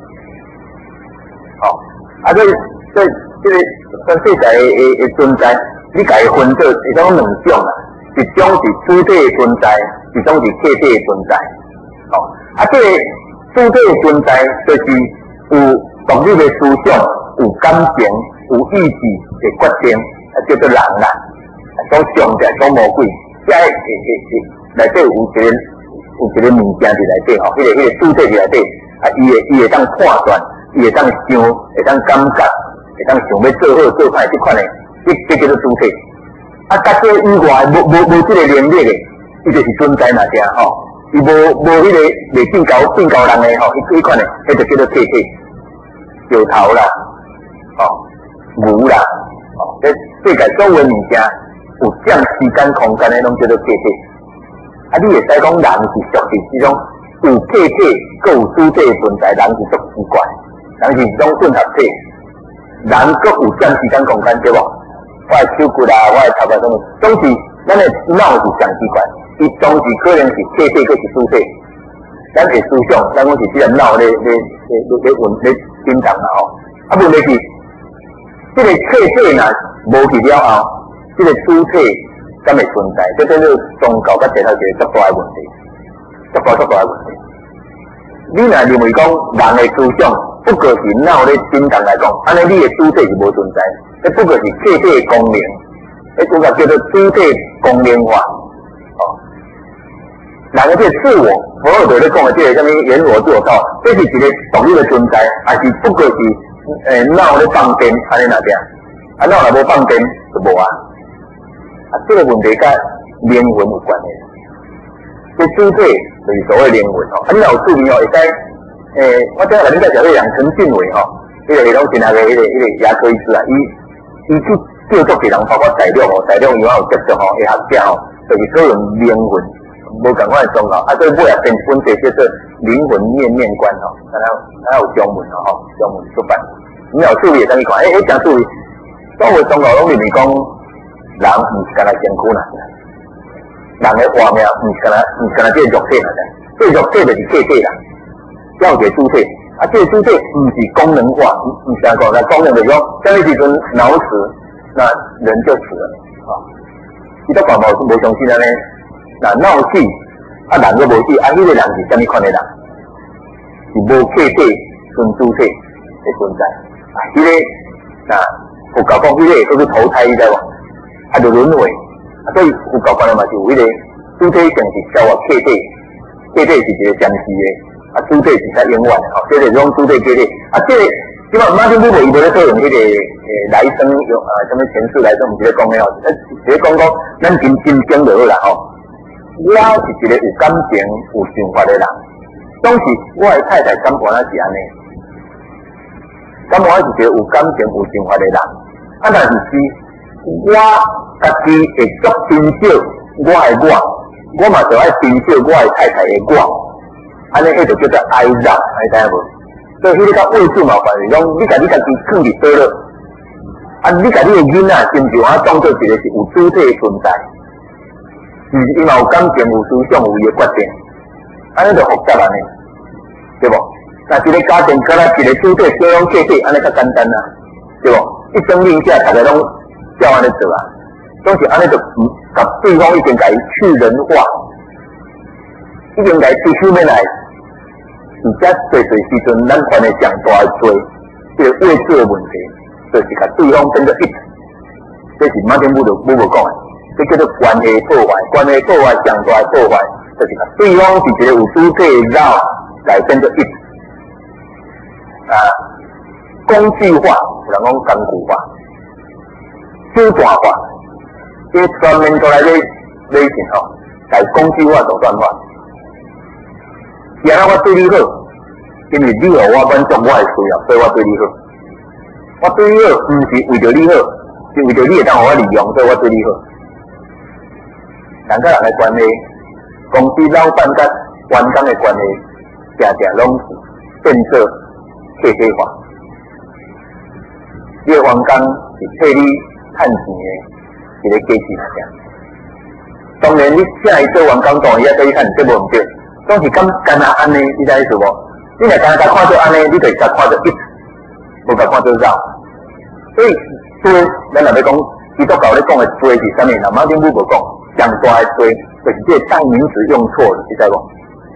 这个全世界的存在，你甲伊分做是种两种啦，一种是主体的存在，一种是客体的存在。这个主体的存在就是有独立的思想，有感情，有意志的决定，叫做人啦。讲上帝，讲魔鬼，这内底有一个物件伫内底迄个主体伫内底，伊会当判断，伊会当想，会当感觉，会当想要做好做歹这款的，这叫做主体。甲这以外无这个能力的，伊就是存在嘛，这伊无迄个袂变高人诶吼，迄款诶，迄就叫做客体，石头啦，牛啦，这世界所有物件有占时间空间诶，拢叫做客体。啊，你会使讲人是属于这种有客体，佮有主体诶存在，人是足奇怪，人是一种混合体，人佮有占时间空间对无？我诶手骨啊，我诶头壳总是咱诶脑是上奇怪，伊总是可能是客体，佮是主体。咱会思想，咱讲是即个脑咧震动啦吼。啊，问题是，即个客体若无去了后，即个主体敢会存在？这叫做宗教甲哲学一个足大诶问题，足大诶问题。你若认为讲人诶思想不过是脑咧震动来讲，安尼你诶主体是无存在，这不过是客体诶功能，迄种叫做主体功能化。人的这个自我，佛洛德咧讲的这个什么言我自我道，这是一个独立的存在，还是不过是脑咧放电安尼那点？啊，脑若无放电就无啊。啊，这个问题甲灵魂有关系。这主体就是所谓灵魂吼。啊，你若有注意哦，会使我今日来恁介绍迄个陈俊伟吼，迄个系统现在迄个牙科医师啊，伊去接触别人，包括材料哦，材料以外有接触吼，学者吼，就是讨论灵魂。无共款诶宗教，啊，所以尾也变分解叫做灵魂面观吼，咱有中文吼，中文出版。你有注意，等你看，讲注意，所有宗教拢认为讲，人毋是干那身躯啦，人诶活命毋是干那这个肉体啦，这个肉体就是客体啦，要有一个主体，啊，这个主体毋是功能化，毋是安讲，那功能就是讲，什么时阵脑死，那人就死了，伊都讲无相信安尼。那闹死，啊人都无死，啊迄个人是啥物款的人？是无客体、纯主体的存在。啊，迄个那佛教讲迄个叫做投胎，你知无？啊，就轮回。啊，所以佛教讲的嘛是有迄个主体性是超越客体，客体是一个暂时的，啊主体是较永远的吼。这个种主体客体，啊这个即马马丁路伊无咧讨论迄个来生有什么前世来生，毋是咧讲的吼，直接讲咱真经就好啦吼。我是一个有感情、有想法的人，当时我的太太感觉是安尼，感觉我是一个有感情、有想法的人。啊，但是我家己会足珍惜我的我嘛就爱珍惜我的太太的我，安尼迄就叫做爱人，知影无？所以迄个甲位置嘛，反正讲你家己放伫倒落，啊，你家己的囡仔心就当做一个是有主体的存在。伊嘛有感情、有思想、有伊的决定，安尼就复杂安尼，对无？那一个家庭，敢若一个主体、小样客体，安尼较简单啦，对无？一声令下，大家拢照安尼做啊，总是安尼就甲对方已经甲伊去人化，已经甲伊提出面来，而且随时阵咱犯的上大的罪，这个位置的问题，就是甲对方变做一，这是马丁路德无讲的。这叫做关系破坏，关系破坏上大的破坏，就是甲对方是一个有主体的绕来变做一，啊，工具化，有人讲工具化，手段化，因为专门过来咧行吼，来工具化、手段化。然后我对你好，因为你互我满足我的需要，所以我对你好。我对你好，毋是为着你好，是为着你会当互我利用，所以我对你好。人甲人的关系，公司老板甲员工的关系，常常拢是变做客体化。你的员工是替你趁钱的一个机器来讲。当然，你请伊做员工，当然伊也替你趁，这无毋对。总是干那安尼，你知意思无？你若干那看做安尼，你就甲看做一，无甲看做绕。所以，咱若要讲基督教咧讲的罪是啥物？那马丁路德讲。上大的罪，就是这个代名词用错了，你知无？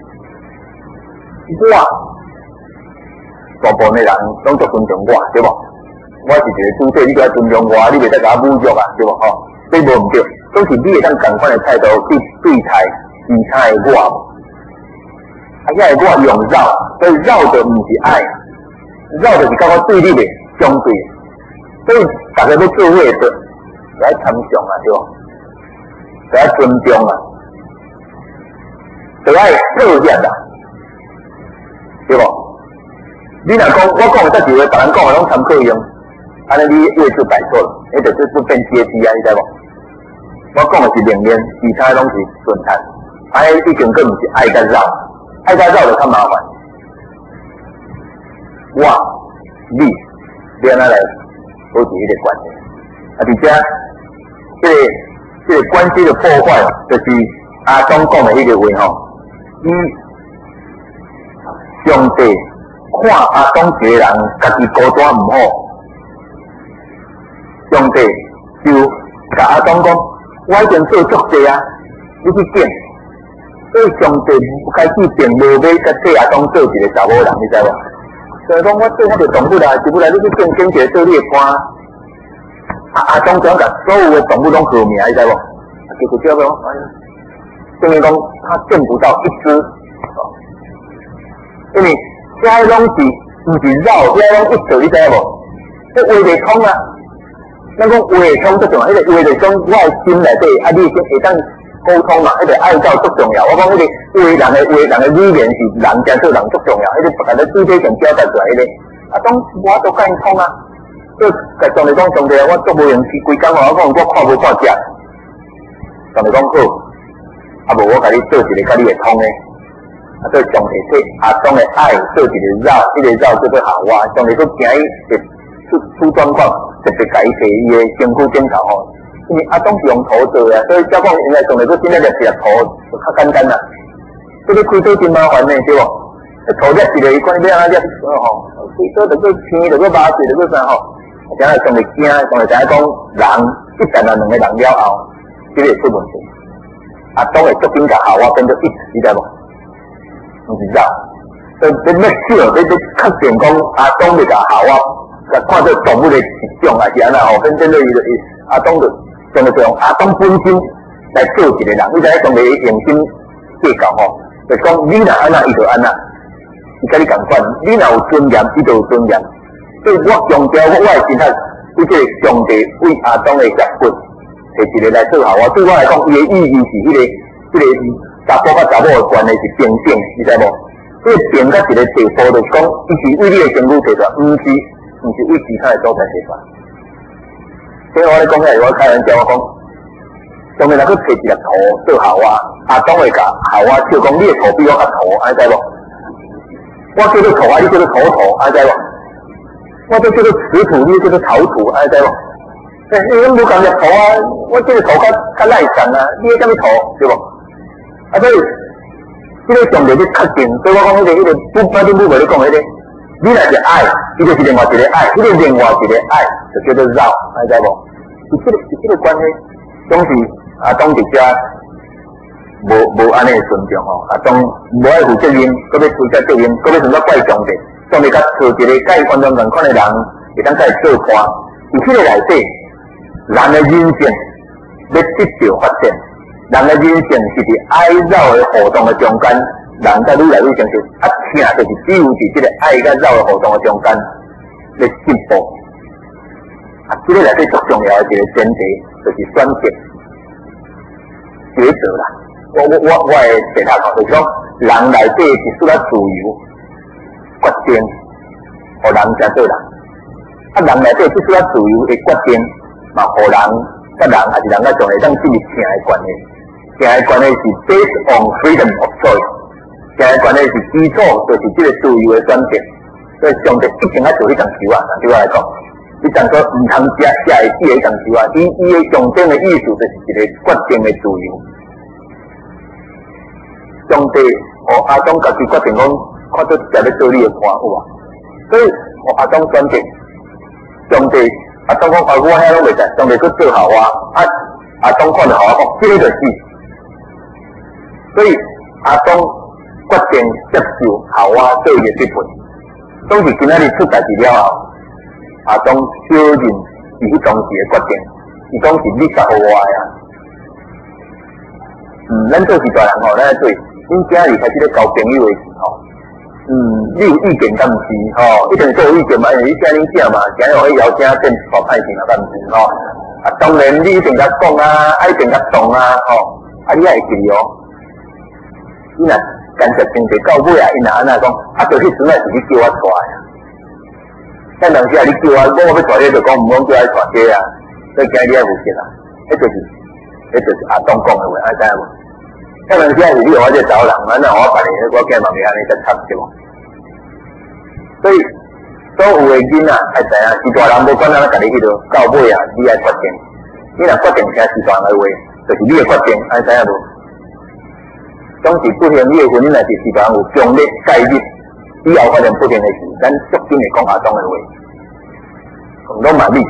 我大部分的人拢做尊重我，对无？我是一个主体，你就要尊重我，你袂使甲我侮辱啊，对无？吼，这无毋对，总是你会当共款的态度去对待其他的我，啊，遐个我用绕，所以绕的毋是爱，绕的是甲我对立的相对，所以大家要做伙的，来参详啊，对无？要尊重啊，就要爱妥协啦，对无？你若讲我讲的这句话，别人讲的拢参考用，安尼你位置摆错了，你就是不变阶梯啊，你知无？我讲的是命令，其他拢是顺谈，安尼已经佫毋是爱甲绕，爱甲绕就较麻烦。我、你，要安怎来保持迄个关系？啊，而且，这个关系的破坏，就是阿东讲的迄个话吼，上帝看阿东一个人家己孤单唔好，上帝就甲阿东讲，我已经做足济啊，你去见。所以上帝开始并无要甲替阿东做一个查某人，你知无？所以讲我做我就动不来，就不来你去见坚决做你的官。阿东想甲所有的动物拢合名，你知无？结果叫做，证明讲他见不到一只，因为这拢是唔是绕，这拢一直你知无？这话袂通啊！咱讲话会通最重要，迄个话就讲我的心内底，啊，你先会当沟通嘛，迄个爱教最重要。我讲迄个人的语言是人家做人最重要，迄个把咱主体上表达出来迄个，啊，当我都甲因通啊。所以，甲上帝讲，上帝啊，我做无用，规工我讲我看无看食。上帝讲好，啊无我甲你做一个甲你会通的，啊所以上帝替阿东的爱做一个绕，这个绕做做夏娃，上帝佫惊伊会出状况，特别甲伊摕伊的身躯镜头吼，因为阿东是用土做的，所以照讲应该上帝佫真正掠一粒土就较简单啦。这个开刀真麻烦呢，对无？土掠一个，伊看你要安怎掠吼，开刀着佫青，着佫麻醉，着佫啥吼。今日上帝惊，上帝知影讲人一旦啊两个人了后，这个会出问题。阿东会足紧甲夏娃变做一致，你知无？唔是咋？所以你要少，你确定讲阿东会甲夏娃，甲看做动物的一种，还是安那吼？反正就是阿东就上帝用阿东本身来做一个人。你知影上帝用心计较吼，就讲你若安那，伊就安那。伊甲你共款，你若有尊严，伊就有尊严。所以我强调我的心态，为这个上帝为阿东的结婚，摕一个来做夏娃。对我来讲，伊的意义是迄个查甫甲查某的关系是平等，你知无？所以平到一个地步，就是讲，伊是为你的身躯摕出来，毋是为其他的所在摕出来。所以我咧讲起来，我开玩笑，我讲，上面若去摕一粒土做夏娃，阿东会甲夏娃笑讲，你的土比我较土，安知无？我叫做土啊，你叫做土土，安知无？我这叫做瓷土，你叫做陶土，安知无？你拢无共入土啊！我这个土较赖神啊，你迄什么土对无？啊，所以这个上帝去确定，所以我讲迄个不发展不为你讲迄个，你若是爱，伊就是另外一个爱，迄个另外一个爱就叫做绕，安知无？是这个关系，总是啊，当伫遮无安尼的尊重吼，啊，当无爱负责任，搁要推卸责任，搁要想到怪上帝。上帝甲找一个甲伊完全同款的人，会当甲伊做伴。伫迄个内底，人的人性要得到发展。人的人性是伫爱绕的互动的中间，人甲愈来愈成熟。啊，听就是只有伫即个爱甲绕的互动的中间来进步。啊，即个内底最重要的一个前提就是选择抉择啦。我的其他讲就是讲，人内底是属于自由。决定，互人才做人。啊，人内底即需要自由的决定，嘛，互人甲人还是人甲上会当建立正的关系。正的关系是 based on freedom of choice。正的关系是基础，就是即个自由的选择。所以上帝一定要做迄场球啊！对我来讲，你当说唔通食会死的迄场球啊！伊的象征的意思就是一个决定的自由。上帝和阿东家己决定讲。看做食要做你的伴有啊，所以我阿东选择上帝，阿东讲我遐拢袂使，上帝去做夏娃，阿东看到夏娃讲，这个就是，所以阿东决定接受夏娃做伊的媳妇。当时今仔日出代志了后，阿东小认是迄当时的决定，伊讲是你甲我的啊。咱做是大人吼，咱对，恁今日开始咧交朋友的时候。你有意见敢毋是？吼，一定都有意见嘛，因为你请恁请嘛，今日可以邀请变大歹势嘛，敢毋是？吼，啊，当然你一定甲讲啊，一定甲动啊，吼，啊，你也会记哦。 伊若干涉经济到尾啊，伊若安那讲，啊，就迄阵啊是你叫我带啊。但当时啊，你叫我要带你，就讲唔讲叫我带这啊，所以今日你要负责啦。迄就是阿东讲的话，知影无？但当时啊是你我这走人，安那我别个我今嘛袂安尼才插对无？所以所有的囡仔爱知影，是大人无管安怎家己迄落，到尾啊，你爱决定。你若决定听是大人的话，就是你的决定，知影无？总是不幸你的婚姻若是是大人有强烈介入，以后发生不幸的事，咱足紧会讲阿东的话，讲拢嘛你。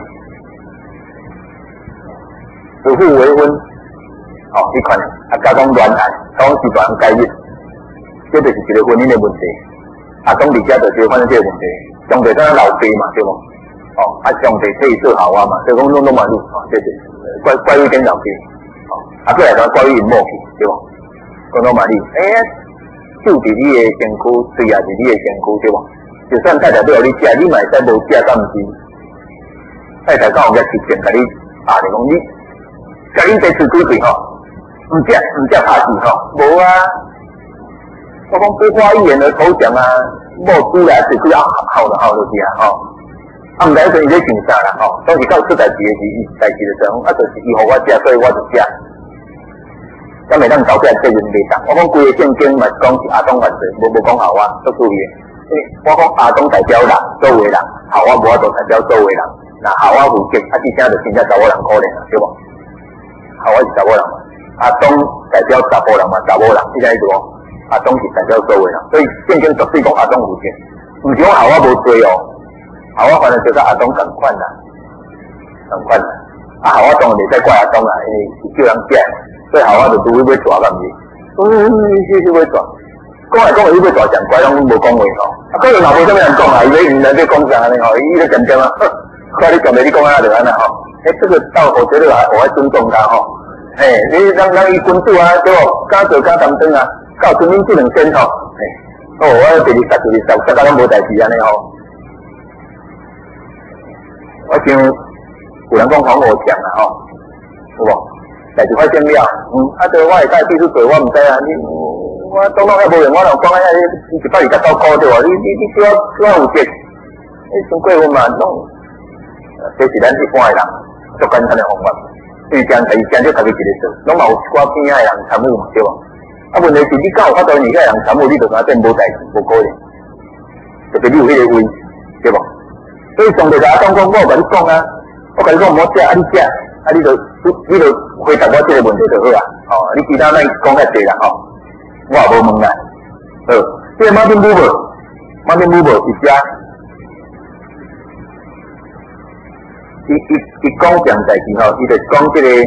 指腹为婚，这款加讲恋爱，讲是大人介入，这就是一个婚姻的问题。阿东伫遮就是发生这个问题，上帝敢若老爸嘛，对无？上帝可以做好啊嘛，所以讲拢嘛你，这是怪于跟老爸，过来讲怪于因某去，对无？讲拢嘛你，手伫你的身躯，嘴也伫你的身躯，对无？就算太太都有你食，你嘛会使无食，敢毋是？太太敢有个事情，甲你讲你。甲恁在厝几岁吼？唔食拍死吼？无啊！我讲不花一言而投降啊！某煮来就几好就是啊吼！毋知说伊咧想啥啦吼？当时到出代志的时候，就是伊互我食，所以我就食。敢袂当搞起来责任袂当。我讲规个圣经嘛是讲是阿东犯罪，无讲好我做注意的。我讲阿东代表人，周围人，好我无法度代表周围人。那好我负责，至少就真正查某人可怜啦，对无？好，我是查某人嘛，阿东代表查甫人嘛，查某人，你知意思无？阿东是代表所有人，所以圣经绝对讲阿东有罪，唔是讲好我无罪哦，好我反正就甲阿东共款啦，好我当然袂使怪阿东啦，因为是叫人食，所以好我就除非要抓，敢毋是？是要抓，讲来讲去，伊要抓上怪，拢无讲话吼。可能若无啥物人讲啊，伊要唔能要讲啥呢吼？伊咧讲点啊？看你讲袂，你讲啊就安啦吼。这个道我觉得我要尊重他吼。你让伊君主啊，对不？敢做敢担当啊，到村民只能先吼。我第二十，大家拢无代志安尼吼。我想有人讲还我讲啦吼，有无？代志发生了，对，我会带秘书做，我唔知啊。我当然遐无用，我若讲你120块对无？你叫我有责，你算过分嘛？拢，这是咱一般的人。足简单的方法，因为将代志将就家己一个做，拢嘛有一寡边仔的人参与嘛，对无？问题是你敢有法度而遐人参与，你就敢变无代志，无可能。特别你有迄个位，对无？所以上帝甲阿东讲，我有甲你讲啊，我甲你讲唔好食，你食，你就回答我这个问题就好啊。你其他咱讲较济啦，我也无问啦。这个马丁布伯是遮。伊讲这样代志吼，伊就讲这个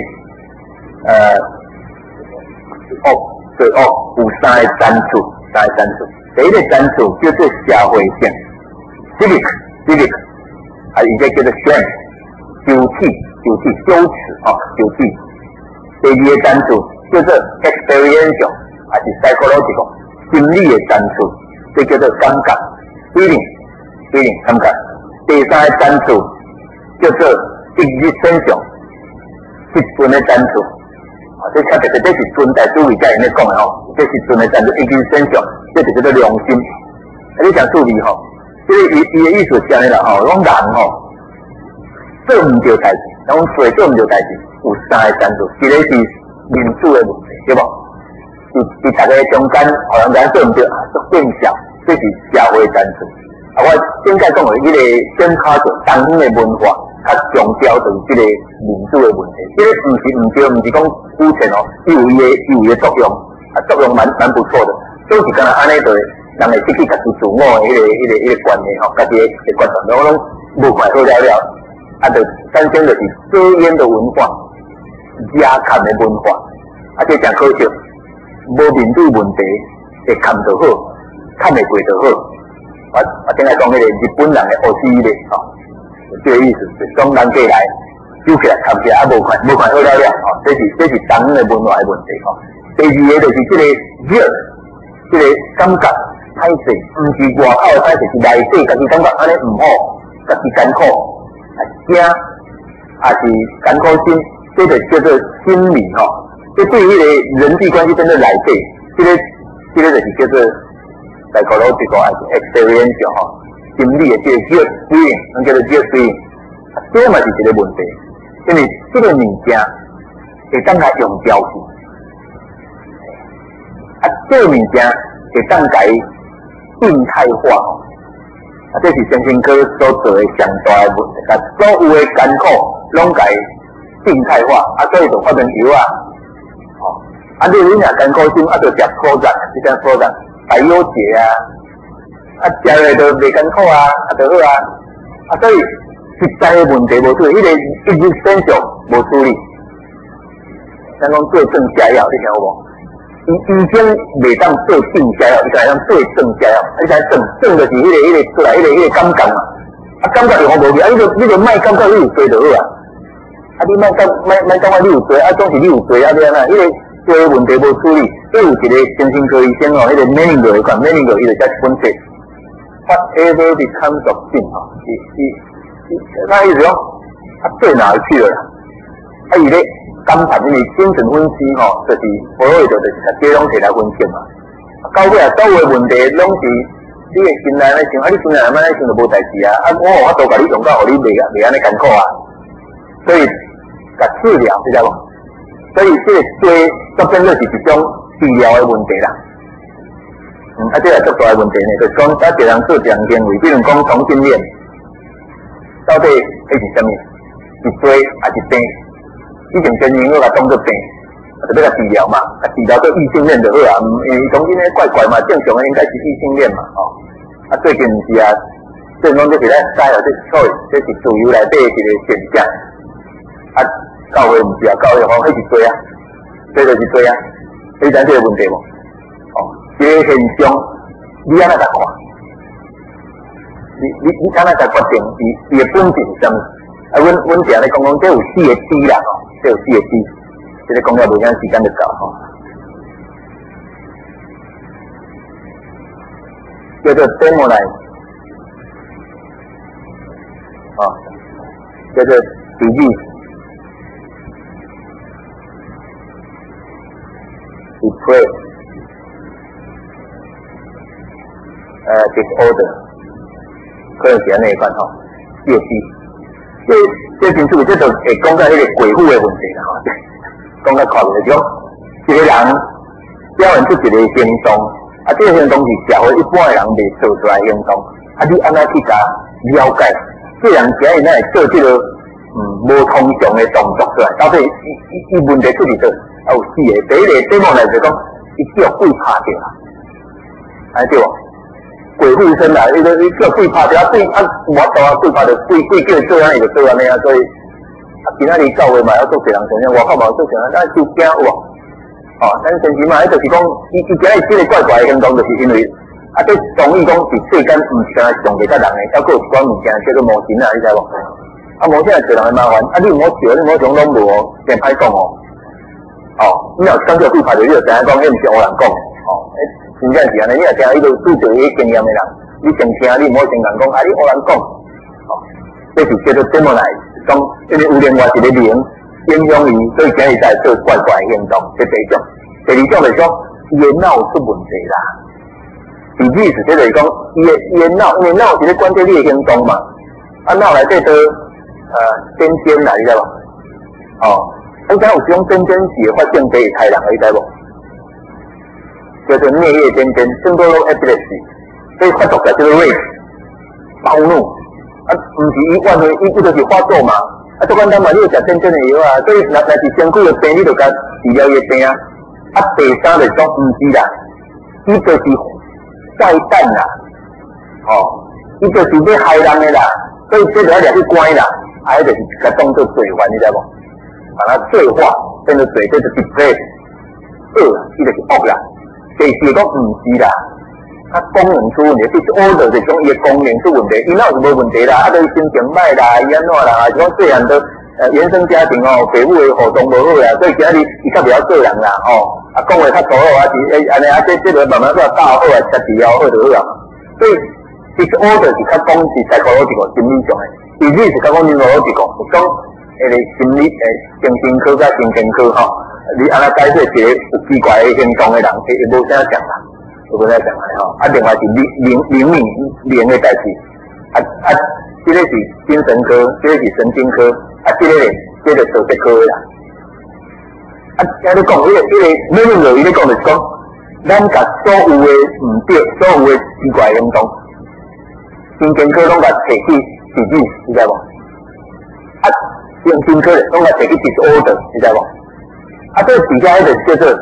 有三个赞处，第一个赞处叫做社会性 ，civic，伊个叫做 shame， 羞耻，羞耻。第二个赞处叫做 experiential， 还是 psychological， 心理的赞处，这叫做感觉 ，feeling， 感觉。第三个赞处叫做existential， 是存的赞处。这较特别，这是存在主义才会咧讲的吼。这是存的赞处 existential， 这就叫做良心。你想注意吼，这个伊的意思是安尼啦吼，讲人吼做唔对代志，讲做唔对代志，有三个赞处，一个是民主的问题，对无？是大家中间，互人家做唔对，做变小，这是社会赞处。我现在讲的迄个先卡着当今的文化。较强调就是这个民主的问题，这个唔是讲肤浅哦，有伊的作用，作用蛮不错的。所以是干那安尼对，人会失去家己自我的迄个观念吼，家己的观念，我拢无快好了，就产生就是遮掩的文化、压看的文化，这真可惜。无面对问题，会看就好，看会过就好。我顶下讲迄个日本人的OCD吼。这个意思是讲人过来，揪起来看起来无看好了，这是当今的文化的问题吼。第二个就是这个热，这个感觉歹势，唔是外口的歹势，是内底家己感觉安尼唔好，家己艰苦，惊，也是艰苦心，这个叫做心理吼。这对于迄个人际关系真的内底，这个这个就是叫做psychological experience 吼，心理的这个feeling，咱叫做feeling，这嘛是一个问题，因为这个物件会当来用掉去，这个物件会当来病态化，这是身心科所做的上大的问题，甲所有的艰苦拢甲病态化，所以就发明药啊，你若艰苦心，就食苦药，即种苦药。排忧节食了就袂艰苦就好所以实在的问题无处理，迄个一日生上无处理。咱讲对症下药，你听有无？医生袂当对症下药，伊才当对症下药。你才症就是迄个出来迄个感觉嘛。感觉就好无去，你就莫感觉你有罪就好你莫感觉你有罪总是你有罪安那，迄个罪问题无处理。所以有一个精神科医生迄个 Menninger 伊讲 Menninger 伊就写一本册 ，Whatever becomes of sin 那意思讲对哪去了啦？伊咧感叹因为精神分析就是所有就是甲这拢摕来分析嘛。到尾所有问题拢是你的心内咧想，你心内慢慢想就无代志我有法度甲你用到，互你袂安尼艰苦所以甲治疗，你知无？所以这个罪作变就是一种治疗的问题啦，这也足大的问题呢。就是讲，一人做一人行为，比如讲同性恋，到底迄是啥物？是罪还是病？以前真人我甲当作病，就要甲治疗嘛，治疗做异性恋就好因为从今天怪怪嘛，正常的应该是异性恋嘛，最近毋是正讲这是咧改这所以这是自由内底一个现象，教会毋是教会迄是罪这就是罪你知这个问题无？这个现象，你安怎来看？你安怎来决定伊的本质是啥物？阮常咧讲，这有4个 D 啦，这有4个 D， 这个讲了无啥时间就到叫做 demonize， 叫做 disease。Depressed, disorder， 可能是安尼款业绩，这真主这就会讲到迄个鬼父的问题啦讲到看就是讲，一个人表现出一个行动，这个行动是社会一般的人未做出来的行动，你安怎去甲了解，这人竟然会做这个无通常的动作出来，到底伊问题出伫倒？有4个，第一个题目来就讲，伊叫鬼拍着对无？鬼附身啦，伊叫鬼拍着鬼无法度鬼拍着鬼叫做安尼就做安尼所以今仔日教会嘛要做侪人像外口嘛做侪人，咱收惊有无？咱先前嘛，就是讲，伊今仔日这个怪怪的行动，就是因为这同意讲是世间毋是干上帝甲人的，还佫有一款物件叫做魔神你知无？魔神也侪人的麻烦，你毋好笑，你毋好讲拢无真歹讲你若感觉鬼拍着，你就知影讲，迄毋是胡人讲真正是安尼。你若听迄个拄着迄经验的人，你先听，你毋好先人讲，你胡人讲这是叫做 demonize， 讲因为有另外一个灵影响伊，所以今日才做怪怪的行动，这第一种。第二种就是讲，伊的脑出问题啦。意思就是讲，伊的脑，因为脑是咧管制你的行动嘛，脑内底都癫痫啦，你知无？而且有这种癫痫是会发生在害人的，你知无？叫做颞叶癫痫 （syndrome epilepsy）， 所以发作叫做 rage， 暴怒毋是伊完全伊就是发作嘛。最简单嘛，你有食癫痫的药所以若是身躯的病，你就甲治疗伊的病第三就是讲毋是啦，伊就是坏蛋啦，伊就是要害人的啦，所以这就要掠去关啦，迄就是甲当作罪犯，你知无？把它罪化，变成罪，这就是 depressed， 伊就是恶啦。第四讲毋是啦，功能出问题，就是 order 就是讲伊的功能出问题，伊脑是无问题啦，就是心情歹啦，伊安怎啦，是讲细汉都原生家庭父母的互动无好啦，所以今日伊较袂晓做人啦，讲话较粗鲁是安尼这个慢慢做教好家己了好就好啦。所以 disorder 是较讲是psychological心理上的，第二是较讲 neurological， 是讲心理精神科甲精神科你安怎解释一个有奇怪的行动的人，会无啥讲啦。 我不再讲了吼。啊，另外是灵敏的代志，这个是精神科，这个是神经科，这个咧，这个数学科的啦。你讲迄个每年有伊咧讲就是讲，咱甲所有的唔对，所有的奇怪行动，神经科拢甲摕去治治，你知无？神经科拢甲摕去 disorder， 你知无？这个底下迄个叫做，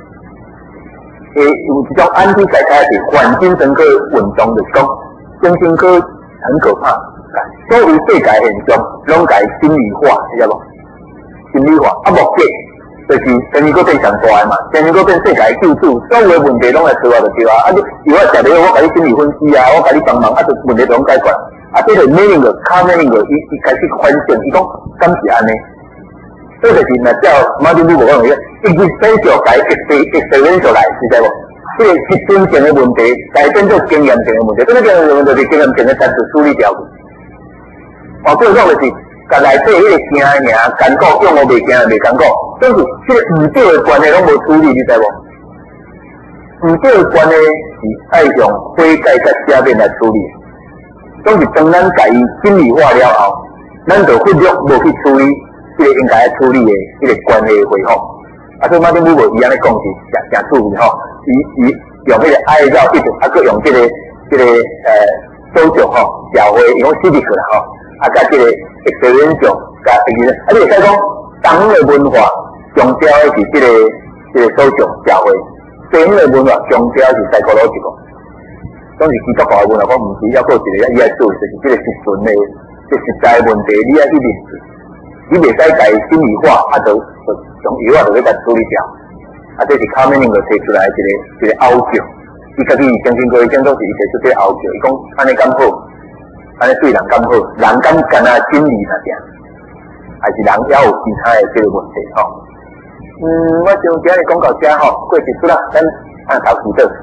有一种安替改开是反精神科运动，就是讲神经科很可怕，所有世界现象拢改心理化，你知无？心理化目的就是天天搁变上大的嘛，天天搁变世界救主，所有的问题拢来找我就对啊。你有我食了，我甲你心理分析啊，我甲你帮忙，就问题拢解决。这个每一个卡每一个，伊开始反省，伊讲敢是安尼？这就是那叫马丁路伯讲的，一直生就改experience出来，知道无？这个是真正的问题，改变做经验性的问题。这个经验性的问题是经验性的暂时处理掉。最讲的是。甲内底迄个惊尔艰苦，用我袂惊也袂艰苦，总是这个唔对的关系拢无处理，你知无？唔对的关系是爱用悔改甲下面来处理，总是当咱家己心理化了后，咱就忽略无去处理这个应该要处理的这个关系恢复。所以马丁路伯伊安尼讲是诚注意吼，伊用迄个爱绕一直，佮用这个social社会，用 civic 啦吼。甲这个experience 甲第二，你会使讲，东的文化强调的是这个social社会，西方的文化强调是psychological，总是基督教的文化，讲唔是要过一个伊爱做，就是这个实存的，这实在问题你爱去面对，你袂使家心理化，就从药就去甲处理掉，这是卡面能够提出来一个拗撬，伊家己相信过，伊种都是伊提出这个拗撬，伊讲安尼敢好。安尼对人敢好，人敢干啊心理那点，还是人也有其他的这个问题吼。我想今日讲到这吼，过结束啦，咱按头记倒。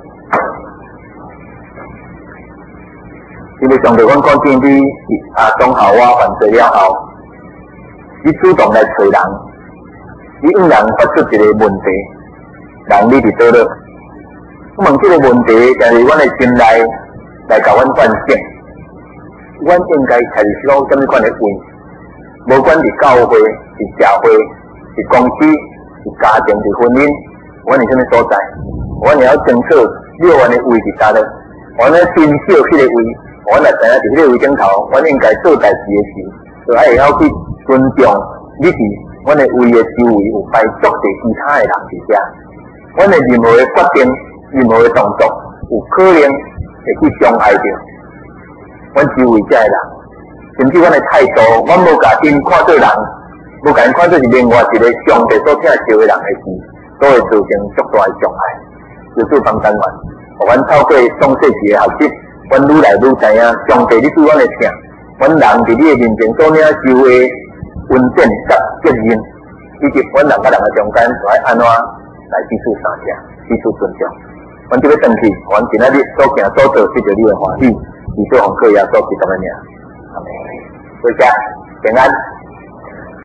因为上头阮讲见你中校我犯罪了后，你主动来找人，你向人发出一个问题，人你伫倒落。我问这个问题，但是阮的心内来甲阮反省。阮应该开始讲什么款的位，无管是教会、是社会、是公司、是家庭、是婚姻，阮是什么所在？阮也要清楚了阮的位是啥呢？阮要遵守迄个位，阮来知影伫迄个位顶头，阮应该做代志的时，就爱会晓去尊重你伫阮的位的周围有摆足地其他的人伫遮。阮的任何的决定、任何的动作，有可能会去伤害着。阮周围遮的人，甚至阮的态度，阮无甲因看做人，无甲因看做是另外一个上帝所疼惜的人的事，都会造成足大的伤害。有此帮单元，互阮透过创世纪的学习，阮愈来愈知影上帝你对阮的疼，阮人伫你的面前所领受的恩典甲责任，以及阮人甲人的中间，就爱安怎来彼此相听、彼此尊重。阮即要转去，阮今仔日所行所做，得着你的欢喜。以上课也做几十个年，多谢平安。